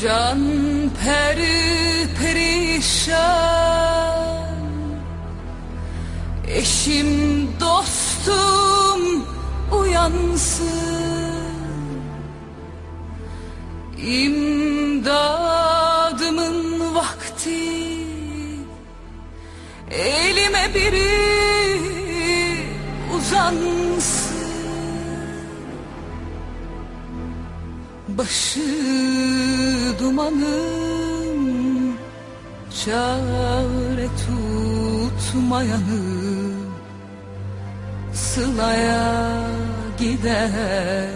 Can perişan, eşim dostum uyansın. İmdadımın vakti, elime biri uzansın. Başı dumanım, çare tutmayanı, sılaya gider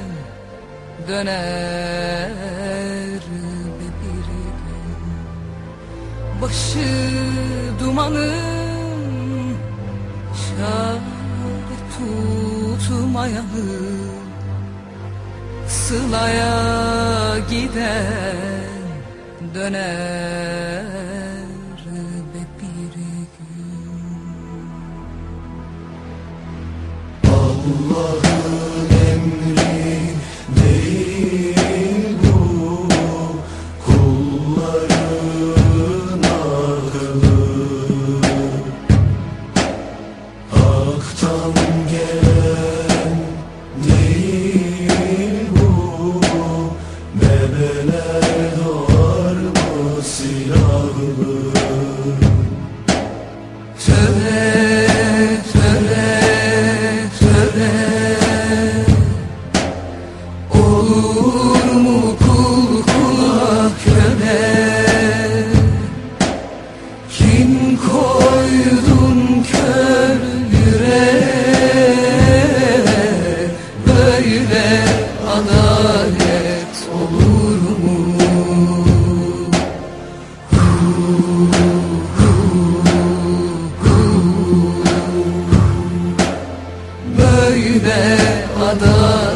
döner be bir gün. Başı dumanım, çare tutmayanı, sılaya giden döner be bir gün. Allah'ın emri değil bu, kulların aklı. Hak'tan gelen değil bu, bebeler doğar mı silahlı? Tövbe, tövbe, tövbe. Olur mu kul kula köle? Kim koydun kör yüreğe? Böyle adalet olur mu? Böyle adalet